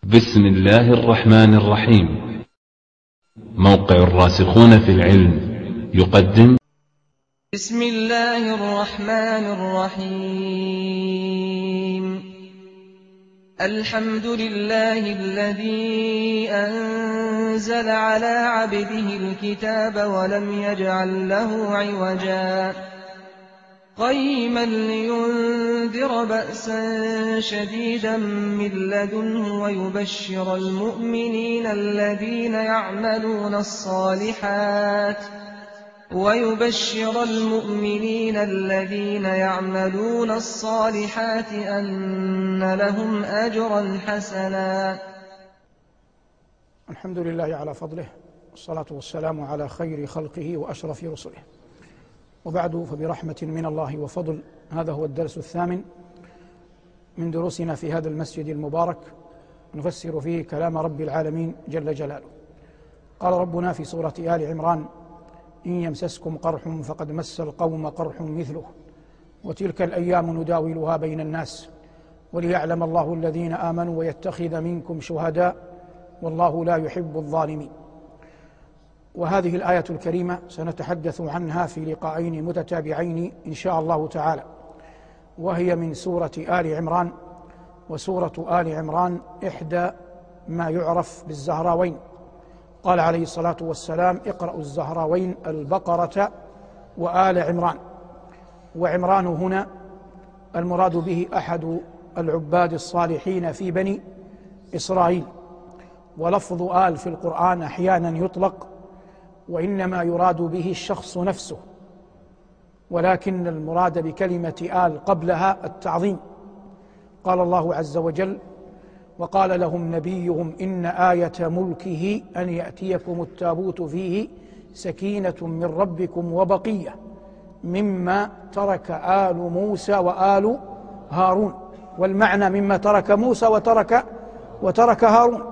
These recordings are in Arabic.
بسم الله الرحمن الرحيم. موقع الراسخون في العلم يقدم. بسم الله الرحمن الرحيم. الحمد لله الذي أنزل على عبده الكتاب ولم يجعل له عوجا قيما لينذر بأسا شديدا من لدنه ويبشر المؤمنين الذين يعملون الصالحات أن لهم أجرا حسنا. الحمد لله على فضله، والصلاة والسلام على خير خلقه وأشرف رسله، وبعد، فبرحمة من الله وفضل هذا هو الدرس الثامن من دروسنا في هذا المسجد المبارك، نفسر فيه كلام رب العالمين جل جلاله. قال ربنا في سورة آل عمران: إن يمسسكم قرح فقد مس القوم قرح مثله وتلك الأيام نداولها بين الناس وليعلم الله الذين آمنوا ويتخذ منكم شهداء والله لا يحب الظالمين. وهذه الآية الكريمة سنتحدث عنها في لقاءين متتابعين إن شاء الله تعالى، وهي من سورة آل عمران. وسورة آل عمران إحدى ما يعرف بالزهراوين. قال عليه الصلاة والسلام: اقرأوا الزهراوين البقرة وآل عمران. وعمران هنا المراد به أحد العباد الصالحين في بني إسرائيل. ولفظ آل في القرآن أحيانا يطلق، وإنما يراد به الشخص نفسه، ولكن المراد بكلمة آل قبلها التعظيم. قال الله عز وجل: وقال لهم نبيهم إن آية ملكه أن يأتيكم التابوت فيه سكينة من ربكم وبقية مما ترك آل موسى وآل هارون. والمعنى مما ترك موسى وترك هارون.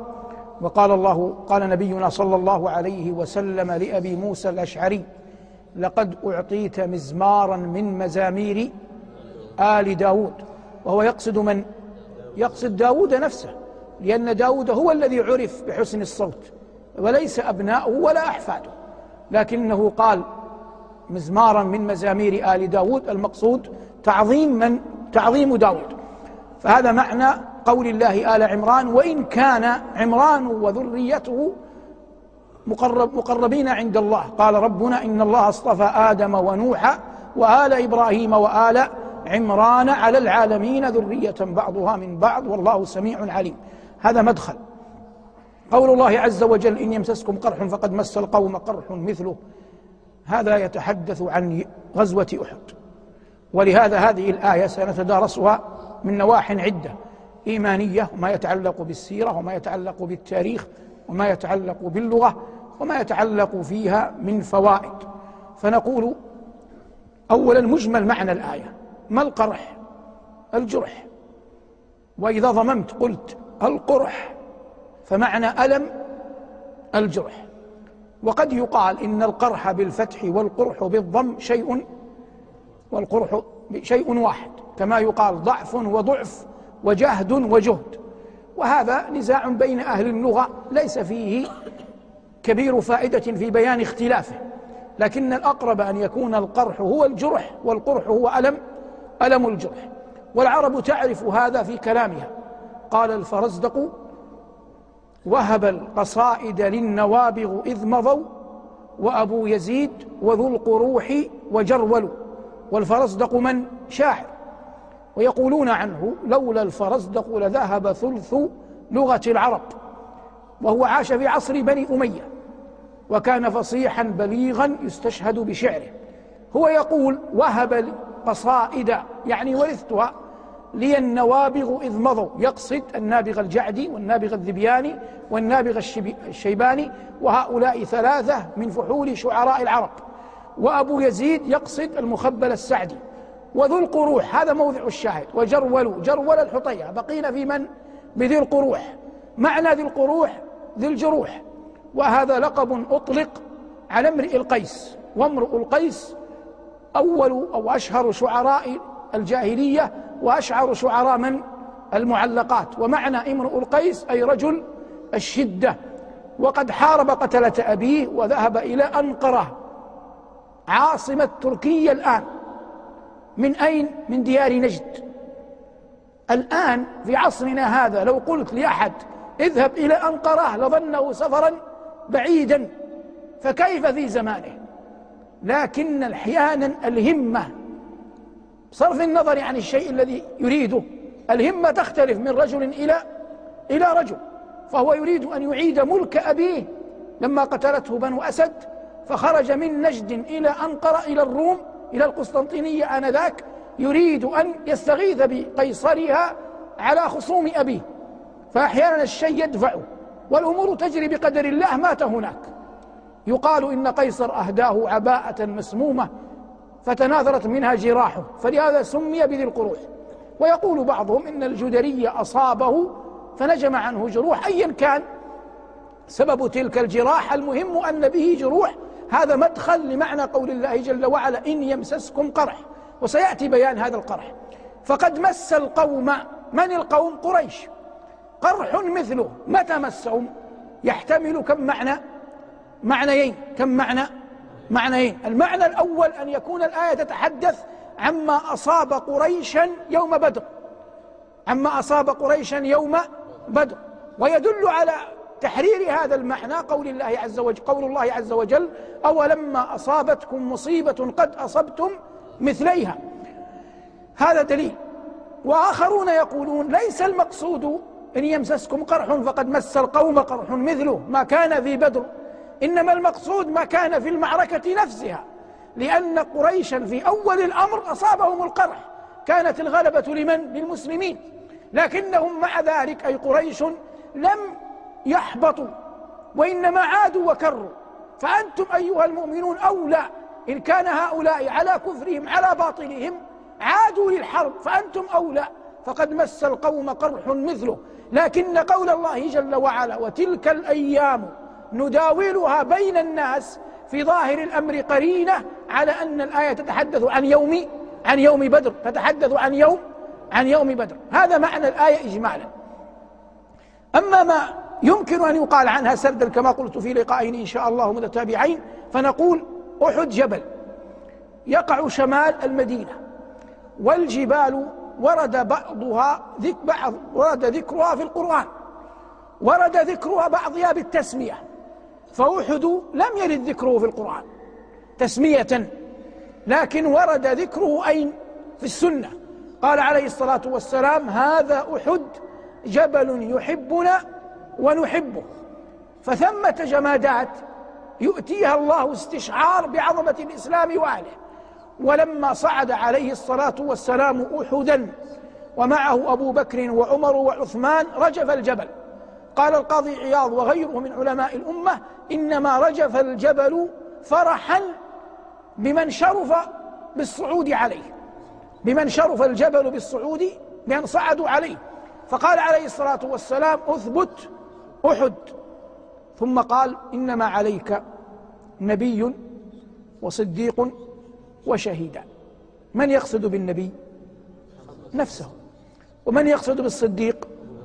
قال نبينا صلى الله عليه وسلم لأبي موسى الأشعري: لقد أعطيت مزمارا من مزامير آل داود. وهو يقصد من؟ يقصد داود نفسه، لأن داود هو الذي عرف بحسن الصوت، وليس أبناؤه ولا أحفاده، لكنه قال مزمارا من مزامير آل داود، المقصود تعظيم داود. فهذا معنى قول الله آل عمران، وإن كان عمران وذريته مقربين عند الله. قال ربنا: إن الله اصطفى آدم ونوح وآل إبراهيم وآل عمران على العالمين ذرية بعضها من بعض والله سميع عليم. هذا مدخل. قول الله عز وجل: إن يمسسكم قرح فقد مس القوم قرح مثله، هذا يتحدث عن غزوة أحد. ولهذا هذه الآية سنتدارسها من نواح عدة إيمانية، وما يتعلق بالسيرة، وما يتعلق بالتاريخ، وما يتعلق باللغة، وما يتعلق فيها من فوائد. فنقول أولا مجمل معنى الآية. ما القرح؟ الجرح. وإذا ضممت قلت القرح فمعنى ألم الجرح. وقد يقال إن القرح بالفتح والقرح بالضم شيء، والقرح شيء واحد، كما يقال ضعف وضعف وجهد وجهد. وهذا نزاع بين أهل اللغة ليس فيه كبير فائدة في بيان اختلافه، لكن الأقرب أن يكون القرح هو الجرح والقرح هو ألم الجرح. والعرب تعرف هذا في كلامها. قال الفرزدق: وهب القصائد للنوابغ إذ مضوا وأبو يزيد وذو القروح وجرول. والفرزدق من؟ شاعر. ويقولون عنه: لولا الفرزدق لذهب ثلث لغة العرب. وهو عاش في عصر بني أمية، وكان فصيحا بليغا يستشهد بشعره. هو يقول: وهب القصائد يعني ورثتها لي النوابغ إذ مضوا، يقصد النابغ الجعدي والنابغ الذبياني والنابغ الشيباني، وهؤلاء ثلاثة من فحول شعراء العرب. وأبو يزيد يقصد المخبل السعدي. وذو القروح هذا موضع الشاهد. جرول الحطية. بقينا في من؟ بذي القروح. معنى ذي القروح ذي الجروح. وهذا لقب أطلق على امرئ القيس. وامرؤ القيس أول أو أشهر شعراء الجاهلية وأشعر شعراء من؟ المعلقات. ومعنى امرؤ القيس أي رجل الشدة، وقد حارب قتلة أبيه وذهب إلى أنقرة عاصمة تركيا الآن. من أين؟ من ديار نجد. الآن في عصرنا هذا لو قلت لأحد اذهب إلى أنقرة لظنه سفرا بعيدا، فكيف في زمانه؟ لكن أحيانا الهمة بصرف النظر عن الشيء الذي يريده، الهمة تختلف من رجل إلى رجل. فهو يريد أن يعيد ملك أبيه لما قتلته بنو أسد، فخرج من نجد إلى أنقرة إلى الروم إلى القسطنطينية آنذاك، يريد أن يستغيث بقيصرها على خصوم أبيه. فأحيانا الشيء يدفعه، والأمور تجري بقدر الله. مات هناك، يقال إن قيصر أهداه عباءة مسمومة فتناثرت منها جراحه، فلهذا سمي بذي القروح. ويقول بعضهم إن الجدري أصابه فنجم عنه جروح. أيا كان سبب تلك الجراح، المهم أن به جروح. هذا مدخل لمعنى قول الله جل وعلا إن يمسسكم قرح، وسيأتي بيان هذا القرح. فقد مس القوم، من القوم؟ قريش. قرح مثله، متى مسهم؟ يحتمل كم معنى؟ معنيين. كم معنى؟ معنيين. المعنى الأول أن يكون الآية تتحدث عما أصاب قريشا يوم بدر، عما أصاب قريشا يوم بدر. ويدل على تحرير هذا المعنى قول الله عز وجل أولما أصابتكم مصيبة قد أصبتم مثليها. هذا دليل. وآخرون يقولون ليس المقصود إن يمسسكم قرح فقد مس القوم قرح مثله ما كان في بدر، إنما المقصود ما كان في المعركة نفسها، لأن قريشا في أول الأمر أصابهم القرح، كانت الغلبة لمن؟ للمسلمين. لكنهم مع ذلك أي قريش لم يحبطوا، وإنما عادوا وكروا. فأنتم أيها المؤمنون أولى، إن كان هؤلاء على كفرهم على باطلهم عادوا للحرب، فأنتم أولى. فقد مس القوم قرح مثله. لكن قول الله جل وعلا وتلك الأيام نداولها بين الناس في ظاهر الأمر قرينة على أن الآية تتحدث عن يوم بدر، تتحدث عن يوم بدر. هذا معنى الآية إجمالا. أما ما يمكن أن يقال عنها سردا كما قلت في لقائين إن شاء الله متتابعين، فنقول أحد جبل يقع شمال المدينة، والجبال ورد ذكرها في القرآن، ورد ذكرها بعضها بالتسمية. فأحد لم يرد ذكره في القرآن تسمية، لكن ورد ذكره أين؟ في السنة. قال عليه الصلاة والسلام هذا أحد جبل يحبنا ونحبه. فثمة جمادات يؤتيها الله استشعار بعظمة الإسلام وأهله. ولما صعد عليه الصلاة والسلام أحدا ومعه أبو بكر وعمر وعثمان رجف الجبل. قال القاضي عياض وغيره من علماء الأمة إنما رجف الجبل فرحا بمن شرف بالصعود عليه، بمن شرف الجبل بالصعود بأن صعدوا عليه. فقال عليه الصلاة والسلام أثبت أحد، ثم قال إنما عليك نبي وصديق وشهيدان. من يقصد بالنبي؟ نفسه. ومن يقصد بالصديق؟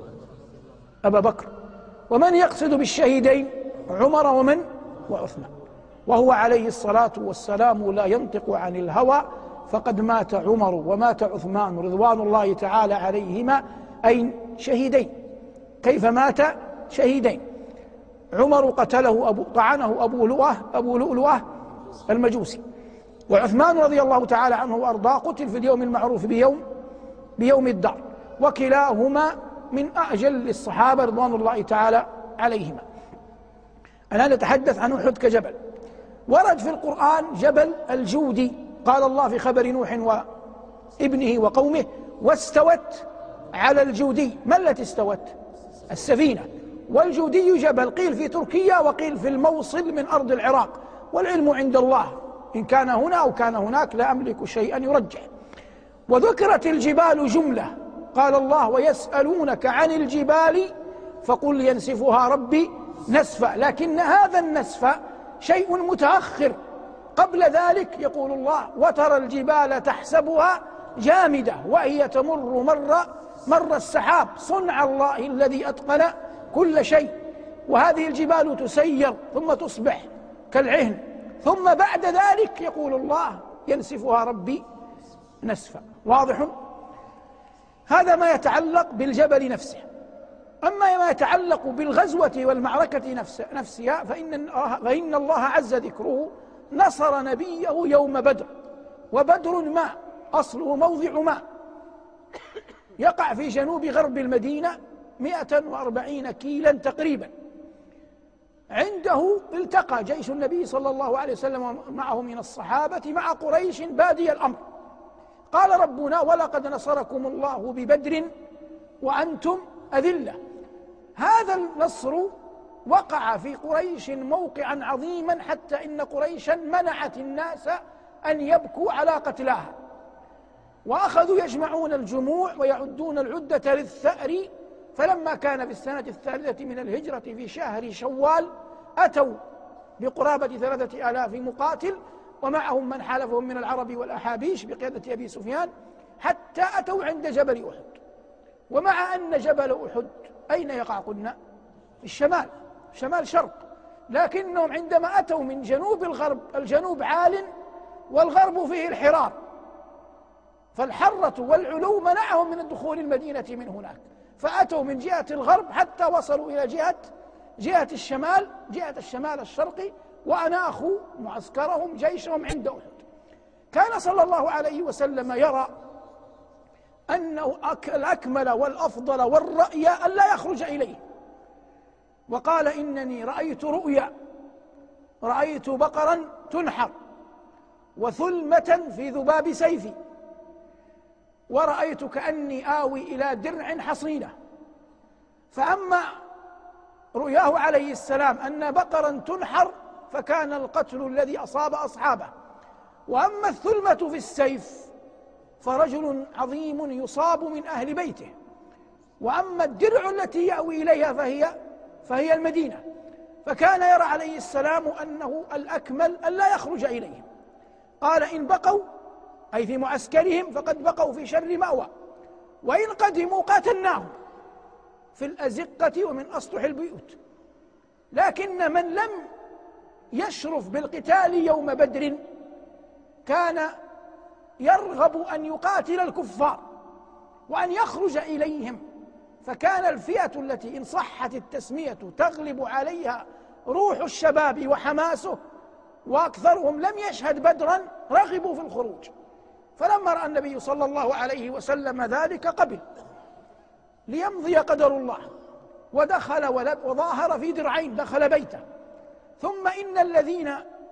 أبا بكر. ومن يقصد بالشهيدين؟ عمر وعثمان. وهو عليه الصلاة والسلام لا ينطق عن الهوى، فقد مات عمر ومات عثمان رضوان الله تعالى عليهما أي شهيدين. كيف مات شهيدين؟ عمر قتله طعنه أبو لؤلؤة المجوسي، وعثمان رضي الله تعالى عنه وأرضاه قتل في اليوم المعروف بيوم الدار، وكلاهما من أجل الصحابة رضوان الله تعالى عليهما. الآن نتحدث عن أحد كجبل. ورد في القرآن جبل الجودي، قال الله في خبر نوح وابنه وقومه واستوت على الجودي. ما التي استوت؟ السفينة. والجودي جبل قيل في تركيا وقيل في الموصل من أرض العراق، والعلم عند الله، إن كان هنا أو كان هناك لا أملك شيئا يرجح. وذكرت الجبال جملة، قال الله ويسألونك عن الجبال فقل ينسفها ربي نسفا، لكن هذا النسف شيء متأخر. قبل ذلك يقول الله وترى الجبال تحسبها جامدة وهي تمر مر مر السحاب صنع الله الذي أتقن كل شيء، وهذه الجبال تسير ثم تصبح كالعهن، ثم بعد ذلك يقول الله ينسفها ربي نسفا. واضح؟ هذا ما يتعلق بالجبل نفسه. أما ما يتعلق بالغزوة والمعركة نفسها فإن الله عز ذكره نصر نبيه يوم بدر، وبدر ماء أصله موضع ماء يقع في جنوب غرب المدينة 140 كيلا تقريبا. عنده التقى جيش النبي صلى الله عليه وسلم معه من الصحابة مع قريش بادي الأمر. قال ربنا ولقد نصركم الله ببدر وأنتم أذلة. هذا النصر وقع في قريش موقعا عظيما، حتى إن قريشا منعت الناس أن يبكوا على قتلاها، وأخذوا يجمعون الجموع ويعدون العدة للثأر. فلما كان في السنة 3 من الهجرة في شهر شوال أتوا بقرابة 3000 مقاتل، ومعهم من حالفهم من العرب والأحابيش بقيادة أبي سفيان، حتى أتوا عند جبل أحد. ومع أن جبل أحد أين يقع؟ قلنا في الشمال، شمال شرق، لكنهم عندما أتوا من جنوب الغرب، الجنوب عال والغرب فيه الحرار، فالحرة والعلو منعهم من الدخول المدينة من هناك، فأتوا من جهة الغرب حتى وصلوا إلى جهة الشمال الشرقي، وأناخوا معسكرهم جيشهم عند أحد. كان صلى الله عليه وسلم يرى أنه الأكمل والأفضل والرأي أن لا يخرج إليه، وقال إنني رأيت رؤيا، رأيت بقرا تنحر وثلمة في ذباب سيفي، ورأيت كأني آوي إلى درع حصينة. فأما رؤياه عليه السلام أن بقرا تنحر فكان القتل الذي أصاب أصحابه، وأما الثلمة في السيف فرجل عظيم يصاب من أهل بيته، وأما الدرع التي يأوي إليها فهي المدينة. فكان يرى عليه السلام أنه الأكمل أن لا يخرج إليهم. قال إن بقوا أي في معسكرهم فقد بقوا في شر مأوى، وإن قدموا قاتلناهم في الأزقة ومن أسطح البيوت. لكن من لم يشرف بالقتال يوم بدر كان يرغب أن يقاتل الكفار وأن يخرج إليهم، فكان الفئة التي إن صحت التسمية تغلب عليها روح الشباب وحماسه، وأكثرهم لم يشهد بدرا رغبوا في الخروج. فلما رأى النبي صلى الله عليه وسلم ذلك قبل ليمضي قدر الله، ودخل وظاهر في درعين، دخل بيته. ثم إن الذين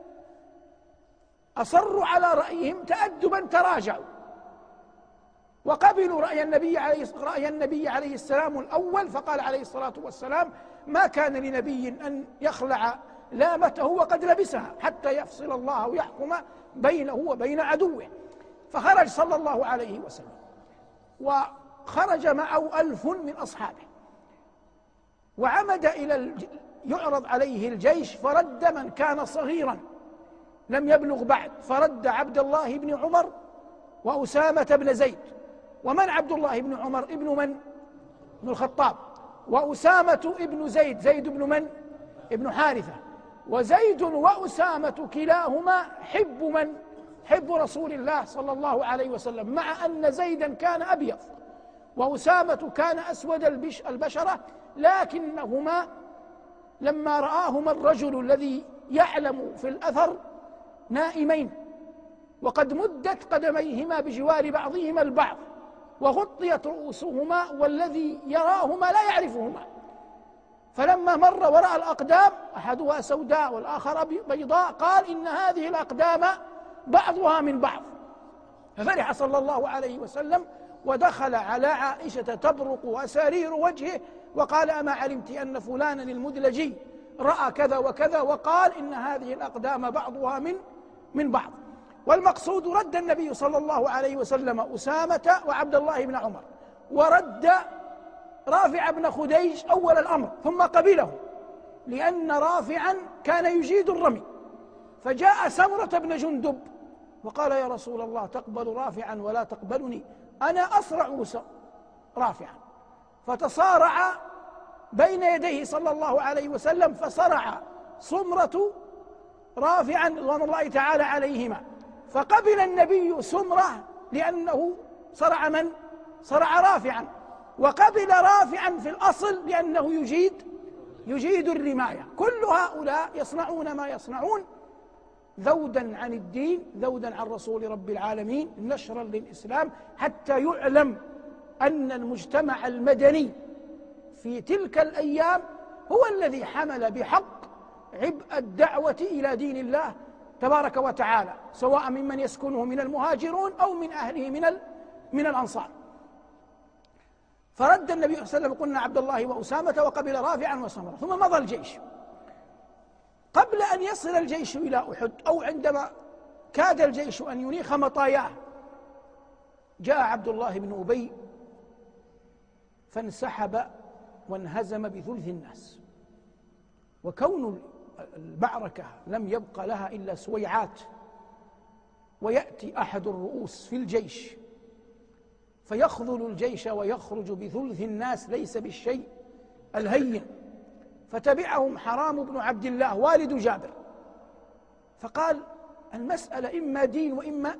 أصروا على رأيهم تأدبا تراجعوا وقبلوا رأي النبي عليه السلام الأول، فقال عليه الصلاة والسلام ما كان لنبي أن يخلع لامته وقد لبسها حتى يفصل الله ويحكم بينه وبين عدوه. فخرج صلى الله عليه وسلم، وخرج معه 1000 من أصحابه، وعمد إلى يعرض عليه الجيش، فرد من كان صغيرا لم يبلغ بعد، فرد عبد الله بن عمر وأسامة بن زيد. ومن عبد الله بن عمر؟ ابن من؟ ابن الخطاب. وأسامة ابن زيد، زيد بن من؟ ابن حارثة. وزيد وأسامة كلاهما حب من؟ حب رسول الله صلى الله عليه وسلم، مع أن زيدا كان أبيض وأسامة كان أسود البشرة، لكنهما لما رآهما الرجل الذي يعلم في الأثر نائمين وقد مدت قدميهما بجوار بعضهما البعض وغطيت رؤوسهما، والذي يراهما لا يعرفهما، فلما مر ورأى الأقدام أحدها سوداء والآخر بيضاء قال إن هذه الأقدام بعضها من بعض. ففرح صلى الله عليه وسلم ودخل على عائشة تبرق أسارير وجهه وقال أما علمت أن فلانا المدلجي رأى كذا وكذا، وقال إن هذه الأقدام بعضها من بعض. والمقصود رد النبي صلى الله عليه وسلم أسامة وعبد الله بن عمر، ورد رافع بن خديج أول الأمر ثم قبله، لأن رافعا كان يجيد الرمي. فجاء سمرة بن جندب وقال يا رسول الله تقبل رافعا ولا تقبلني؟ أنا أسرع رافعا، فتصارع بين يديه صلى الله عليه وسلم، فصرع سمرة رافعا رضوان الله تعالى عليهما، فقبل النبي سمرة لأنه صرع من؟ صرع رافعا، وقبل رافعا في الأصل لأنه يجيد الرماية. كل هؤلاء يصنعون ما يصنعون ذودا عن الدين، ذودا عن رسول رب العالمين، نشرا للإسلام، حتى يعلم أن المجتمع المدني في تلك الأيام هو الذي حمل بحق عبء الدعوة إلى دين الله تبارك وتعالى، سواء ممن يسكنه من المهاجرون أو من أهله من الأنصار. فرد النبي صلى الله عليه وسلم قلنا عبد الله وأسامة، وقبل رافعا وسمرة، ثم مضى الجيش. قبل أن يصل الجيش إلى أحد، أو عندما كاد الجيش أن ينيخ مطاياه، جاء عبد الله بن أبي فانسحب وانهزم بثلث الناس. وكون المعركة لم يبق لها إلا سويعات، ويأتي أحد الرؤوس في الجيش فيخذل الجيش ويخرج بثلث الناس ليس بالشيء الهين. فتبعهم حرام بن عبد الله والد جابر، فقال: المسألة إما دين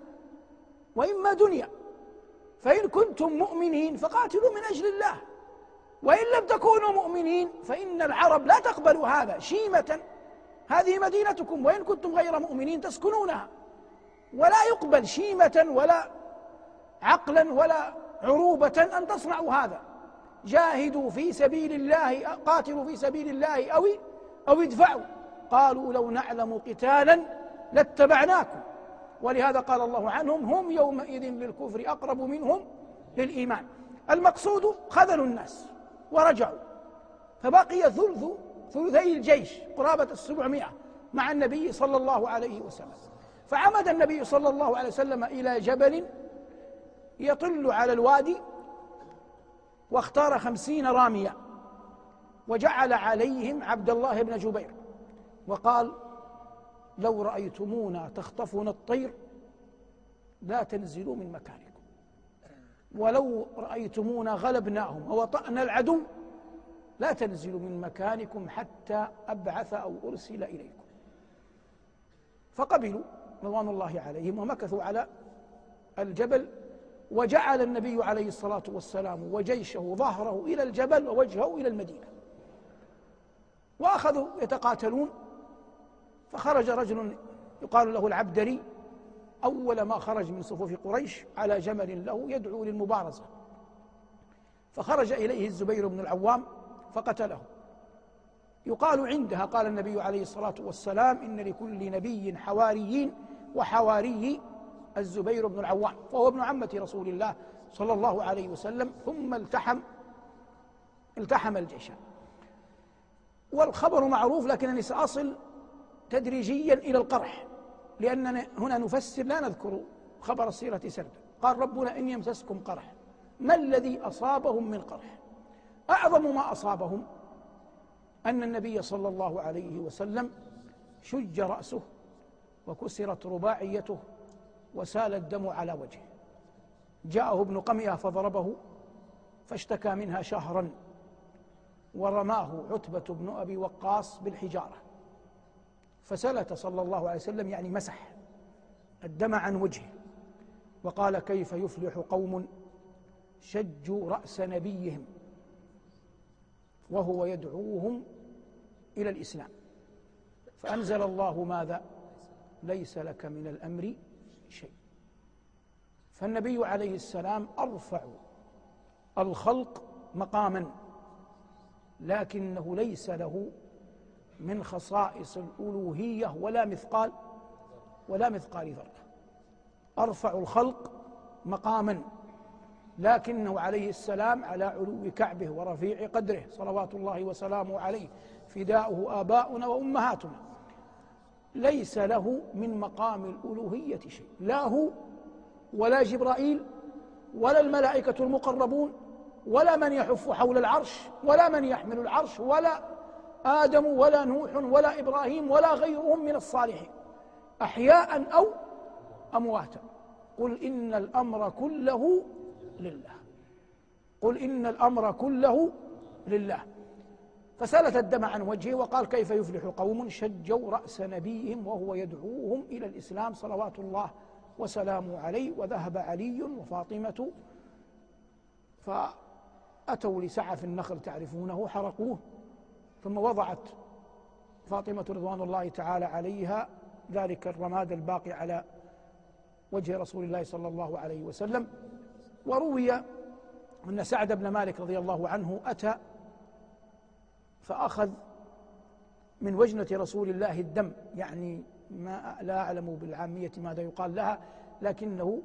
وإما دنيا، فإن كنتم مؤمنين فقاتلوا من أجل الله، وإن لم تكونوا مؤمنين فإن العرب لا تقبل هذا شيمة، هذه مدينتكم، وإن كنتم غير مؤمنين تسكنونها، ولا يقبل شيمة ولا عقلا ولا عروبة أن تصنعوا هذا. جاهدوا في سبيل الله، قاتلوا في سبيل الله أو ادفعوا. قالوا: لو نعلم قتالا لاتبعناكم. ولهذا قال الله عنهم: هم يومئذ للكفر أقرب منهم للإيمان. المقصود خذلوا الناس ورجعوا، فبقي ثلثي الجيش قرابة 700 مع النبي صلى الله عليه وسلم. فعمد النبي صلى الله عليه وسلم إلى جبل يطل على الوادي، واختار 50 رامية، وجعل عليهم عبد الله بن جبير، وقال: لو رأيتمونا تخطفنا الطير لا تنزلوا من مكانكم، ولو رأيتمونا غلبناهم ووطأنا العدو لا تنزلوا من مكانكم حتى أبعث أو أرسل إليكم. فقبلوا رضوان الله عليهم ومكثوا على الجبل، وجعل النبي عليه الصلاة والسلام وجيشه ظهره إلى الجبل ووجهه إلى المدينة، وأخذوا يتقاتلون. فخرج رجل يقال له العبدري أول ما خرج من صفوف قريش على جمل له يدعو للمبارزة، فخرج إليه الزبير بن العوام فقتله. يقال عندها قال النبي عليه الصلاة والسلام: إن لكل نبي حواريين، وحواري الزبير بن العوام، فهو ابن عمة رسول الله صلى الله عليه وسلم. ثم التحم الجيش. والخبر معروف، لكنني سأصل تدريجيا إلى القرح، لأننا هنا نفسر لا نذكر خبر السيرة سردا. قال ربنا: إن يمسسكم قرح. ما الذي أصابهم من قرح؟ أعظم ما أصابهم أن النبي صلى الله عليه وسلم شج رأسه وكسرت رباعيته وسال الدم على وجهه. جاءه ابن قمئة فضربه فاشتكى منها شهرا، ورماه عتبة بن أبي وقاص بالحجارة، فسلت صلى الله عليه وسلم، يعني مسح الدم عن وجهه، وقال: كيف يفلح قوم شجوا رأس نبيهم وهو يدعوهم إلى الإسلام. فأنزل الله: ماذا؟ ليس لك من الأمر شيء. فالنبي عليه السلام أرفع الخلق مقاما، لكنه ليس له من خصائص الألوهية ولا مثقال ذرة. أرفع الخلق مقاما، لكنه عليه السلام على علو كعبه ورفيع قدره صلوات الله وسلامه عليه، فداؤه آباؤنا وأمهاتنا، ليس له من مقام الألوهية شيء، لا هو ولا جبرائيل ولا الملائكة المقربون ولا من يحف حول العرش ولا من يحمل العرش ولا آدم ولا نوح ولا إبراهيم ولا غيرهم من الصالحين، أحياء أو أمواتا. قل إن الأمر كله لله. قل إن الأمر كله لله. فسلت الدم عن وجهه وقال كيف يفلح قوم شجوا رأس نبيهم وهو يدعوهم إلى الإسلام صلوات الله وسلامه عليه. وذهب علي وفاطمة فأتوا لسعف النخل تعرفونه حرقوه، ثم وضعت فاطمة رضوان الله تعالى عليها ذلك الرماد الباقي على وجه رسول الله صلى الله عليه وسلم. وروي أن سعد بن مالك رضي الله عنه أتى فأخذ من وجنة رسول الله الدم، يعني ما لا أعلم بالعامية ماذا يقال لها لكنه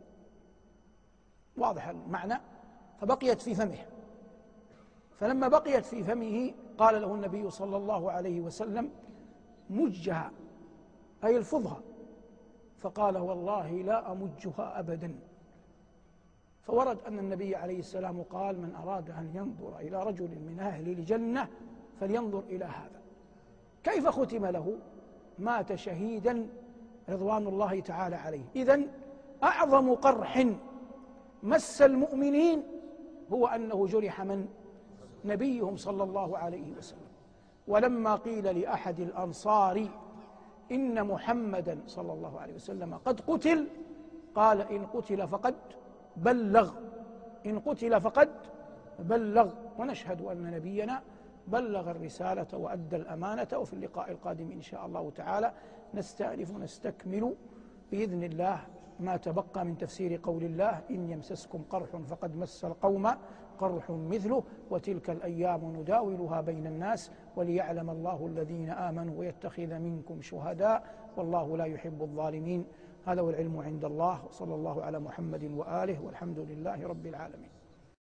واضح المعنى، فبقيت في فمه. فلما بقيت في فمه قال له النبي صلى الله عليه وسلم مجها أي الفظها، فقال والله لا أمجها أبدا. فورد أن النبي عليه السلام قال من أراد أن ينظر إلى رجل من أهل الجنة فلينظر إلى هذا. كيف ختم له؟ مات شهيدا رضوان الله تعالى عليه. إذن أعظم قرح مس المؤمنين هو أنه جرح من؟ نبيهم صلى الله عليه وسلم. ولما قيل لأحد الأنصار إن محمدا صلى الله عليه وسلم قد قتل، قال إن قتل فقد بلغ، إن قتل فقد بلغ. ونشهد أن نبينا بلغ الرسالة وأدى الأمانة. وفي اللقاء القادم إن شاء الله تعالى نستأنف ونستكمل بإذن الله ما تبقى من تفسير قول الله إن يمسسكم قرح فقد مس القوم قرح مثله وتلك الأيام نداولها بين الناس وليعلم الله الذين آمنوا ويتخذ منكم شهداء والله لا يحب الظالمين. هذا والعلم عند الله، وصلى الله على محمد وآله، والحمد لله رب العالمين.